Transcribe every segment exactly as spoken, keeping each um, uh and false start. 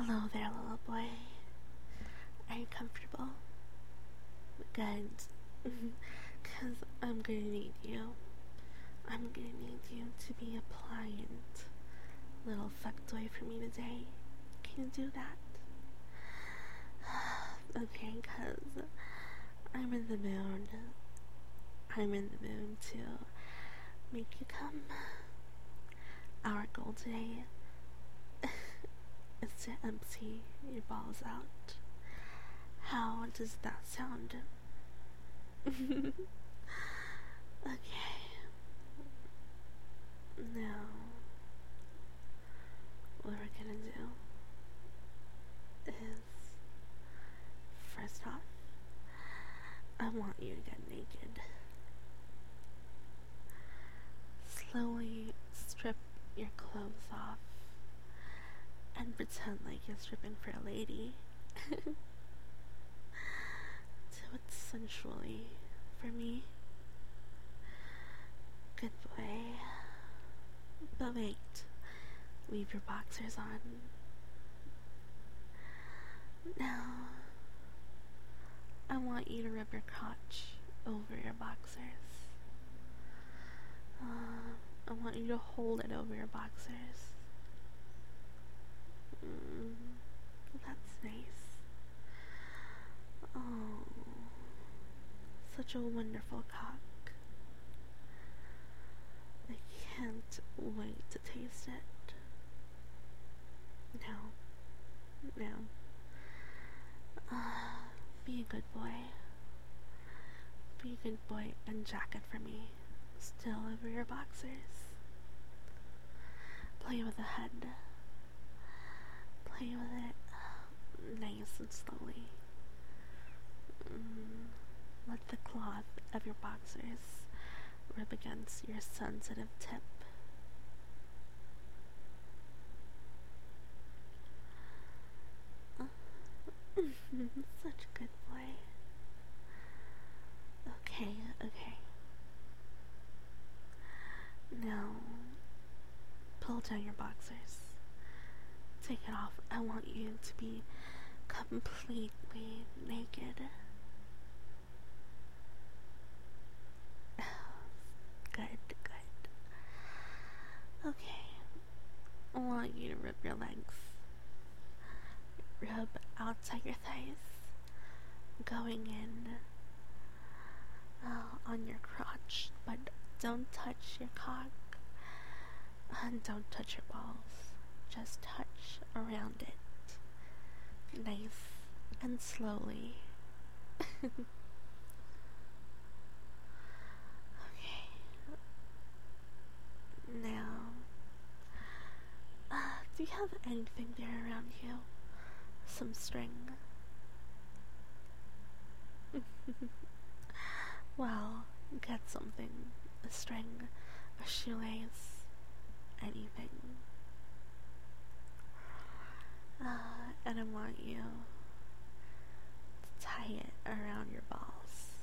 Hello there, little boy. Are you comfortable? Good. Because I'm gonna need you. I'm gonna need you to be a pliant little fucktoy for me today. Can you do that? Okay, because I'm in the mood. I'm in the mood to make you come. Our goal today is to empty your balls out. How does that sound? Okay. Now, what we're gonna do is, first off, I want you to get naked. Slowly strip your clothes off and pretend like you're stripping for a lady. Do it sensually for me. Good boy. But wait, leave your boxers on. Now, I want you to rub your crotch over your boxers. Uh, I want you to hold it over your boxers. Mm, that's nice. Oh, such a wonderful cock. I can't wait to taste it. Now, now, uh, be a good boy. Be a good boy and jack it for me. Still over your boxers. Play with the head. Play with it nice and slowly. Mm, let the cloth of your boxers rub against your sensitive tip. Such a good boy. Okay, okay. Now, pull down your boxers. Take it off. I want you to be completely naked. Good, good. Okay. I want you to rub your legs. Rub outside your thighs. Going in uh, on your crotch, but don't touch your cock. And don't touch your balls. Just touch around it. Nice and slowly. Okay. Now, uh, do you have anything there around you? Some string? Well, get something. A string, a shoelace, anything. Uh, and I want you to tie it around your balls.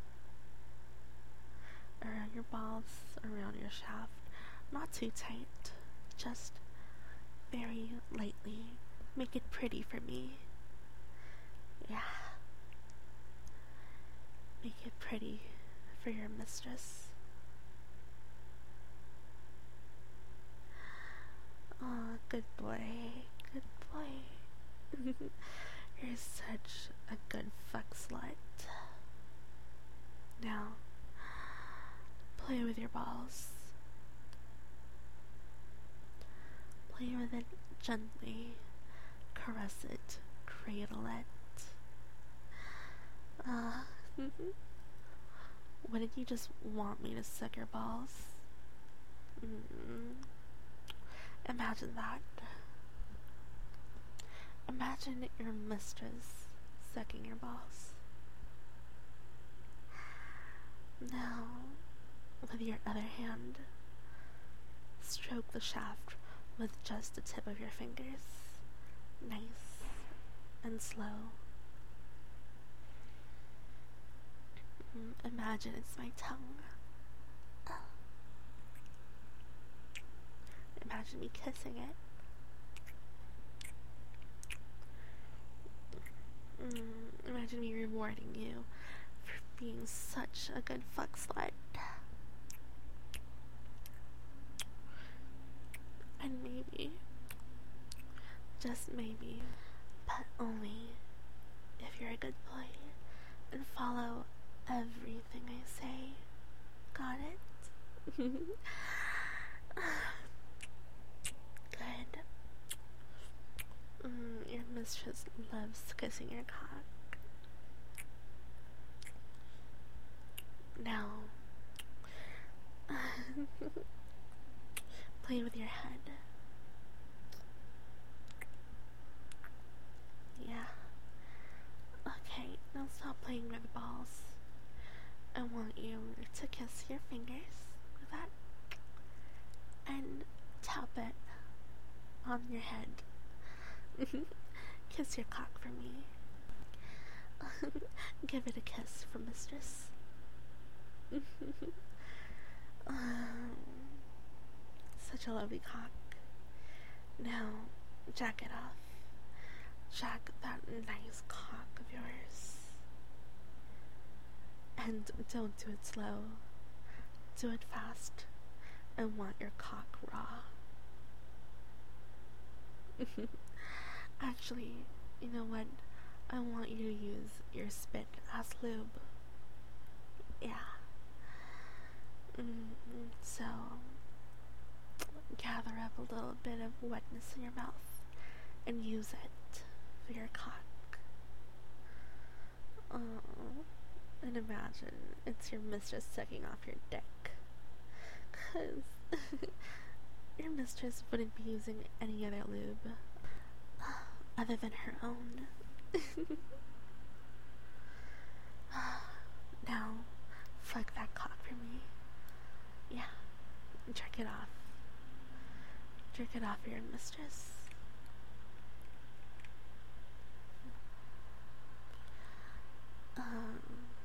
Around your balls, around your shaft. Not too tight, just very lightly. Make it pretty for me. Yeah. Make it pretty for your mistress. Aw, good boy. Good boy. You're such a good fuck slut. Now, play with your balls. Play with it gently. Caress it. Cradle it. Ah. Uh, Wouldn't you just want me to suck your balls? Mm. Imagine that. Imagine your mistress sucking your balls. Now, with your other hand, stroke the shaft with just the tip of your fingers. Nice and slow. Imagine it's my tongue. Imagine me kissing it. imagine me rewarding you for being such a good fuck slut. And maybe, just maybe, but only if you're a good boy and follow everything I say. Got it? Good. Mm, your mistress loves kissing your cock. Now, play with your head. Yeah. Okay, now stop playing with balls. I want you to kiss your fingers with that and tap it on your head. Kiss your cock for me. Give it a kiss for mistress. um, such a lovely cock. Now, jack it off. Jack that nice cock of yours. And don't do it slow. Do it fast. I want your cock raw. Actually, you know what? I want you to use your spit as lube. Yeah. Mm, so, gather up a little bit of wetness in your mouth and use it for your cock. Oh, and imagine it's your mistress sucking off your dick. Cause your mistress wouldn't be using any other lube other than her own. Now, fuck that cock for me. Yeah, jerk it off. Jerk it off for your mistress. Um,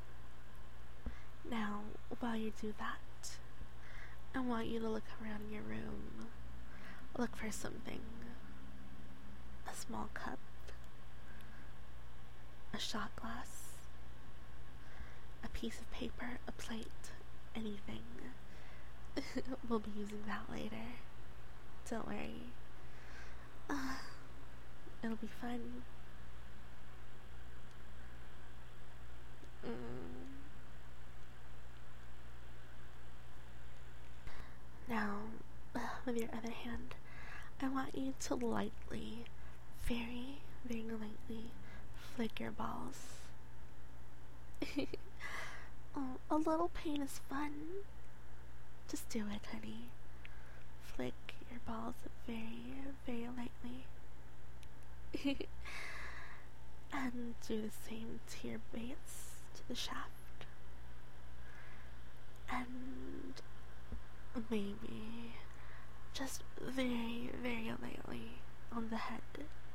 now, while you do that, I want you to look around in your room. Look for something. A small cup. A shot glass. A piece of paper. A plate. Anything. We'll be using that later. Don't worry. Uh, it'll be fun. Mm. Now, uh, with your other hand, I want you to lightly, very, very lightly flick your balls. Oh, a little pain is fun. Just do it, honey. Flick your balls very, very lightly. And do the same to your base, to the shaft. And maybe just very, very lightly on the head.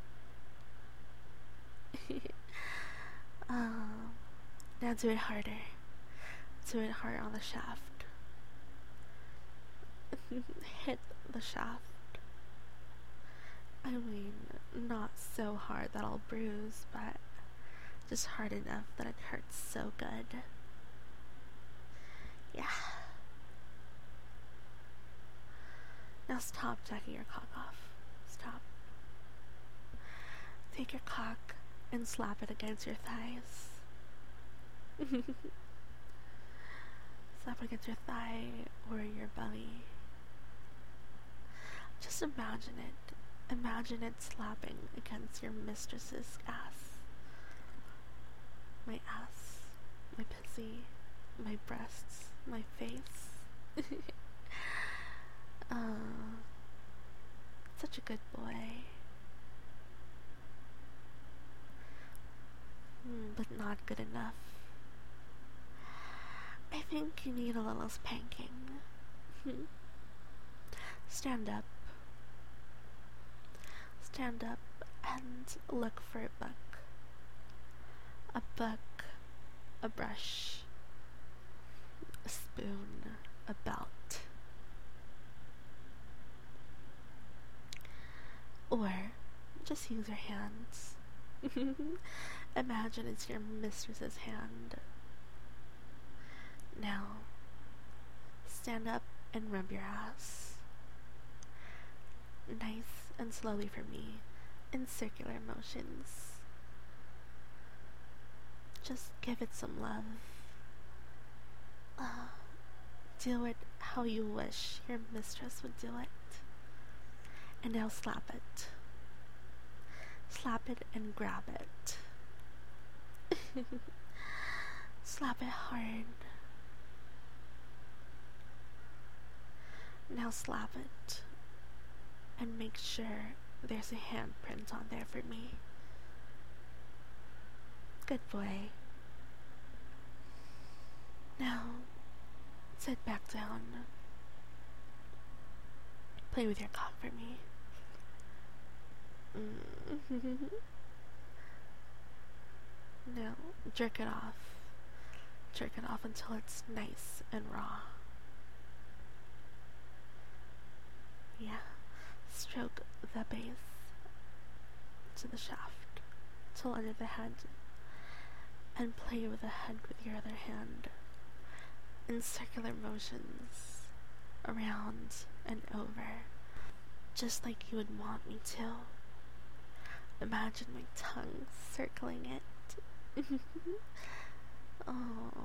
um, now do it harder. Do it hard on the shaft. Hit the shaft. I mean, not so hard that I'll bruise, but just hard enough that it hurts so good. Yeah. Now stop jacking your cock off. Stop. Take your cock and slap it against your thighs. Slap it against your thigh or your belly. Just imagine it. Imagine it slapping against your mistress's ass. My ass. My pussy. My breasts. My face. uh, such a good boy. Mm, but not good enough. I think you need a little spanking. Stand up. Stand up and look for a book. A book, a brush, a spoon, a belt. Or just use your hands. Imagine it's your mistress's hand. Now, stand up and rub your ass. Nice and slowly for me, in circular motions. Just give it some love. Uh, do it how you wish your mistress would do it. And now slap it. Slap it and grab it. Slap it hard. Now slap it. And make sure there's a handprint on there for me. Good boy. Now, sit back down. Play with your cock for me. Mm. Now, jerk it off. Jerk it off until it's nice and raw. Yeah. Stroke the base to the shaft, till under the head, and play with the head with your other hand in circular motions around and over, just like you would want me to. Imagine my tongue circling it. Oh,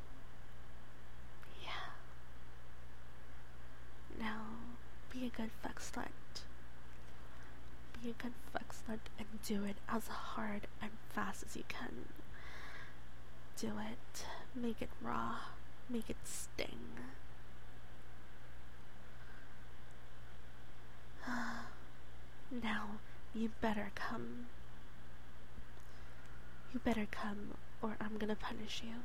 yeah. Now, be a good fuck slut. Be a good fuck slut and do it as hard and fast as you can. Do it. Make it raw. Make it sting. Now, you better come. You better come, or I'm gonna punish you.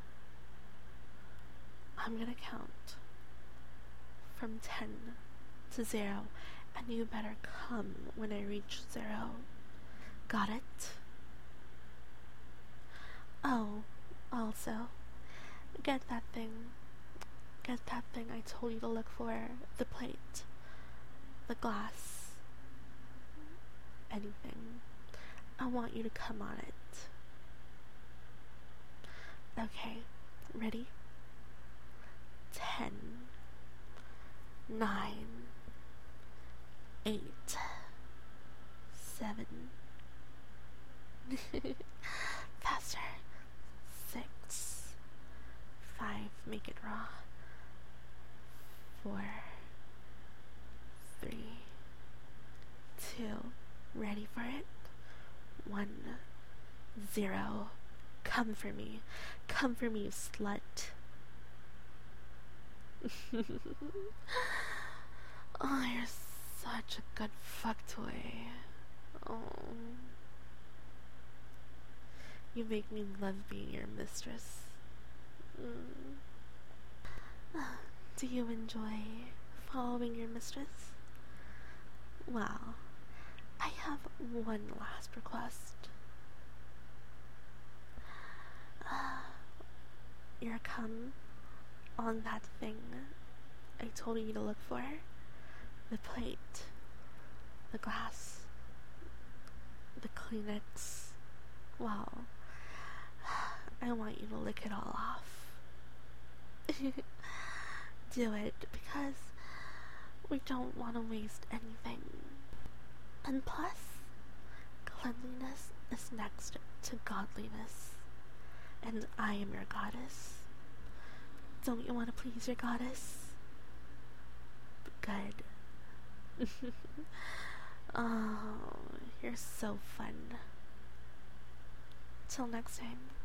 I'm gonna count from ten to zero, and you better come when I reach zero. Got it? Oh, also, get that thing. Get that thing I told you to look for. The plate. The glass. Anything. I want you to come on it. Okay, ready? Ten. Nine. Eight. Seven. Faster. Six. Five. Make it raw. Four. Three. Two. Ready for it? One. Zero. Come for me. Come for me, you slut. Oh, you're such a good fuck toy. Oh. You make me love being your mistress. Mm. Do you enjoy following your mistress? Well, I have one last request. Uh, your cum on that thing I told you to look for. The plate, the glass, the Kleenex. Well, I want you to lick it all off. Do it, because we don't want to waste anything. And plus, cleanliness is next to godliness. And I am your goddess. Don't you want to please your goddess? Good. Oh, you're so fun. Till next time.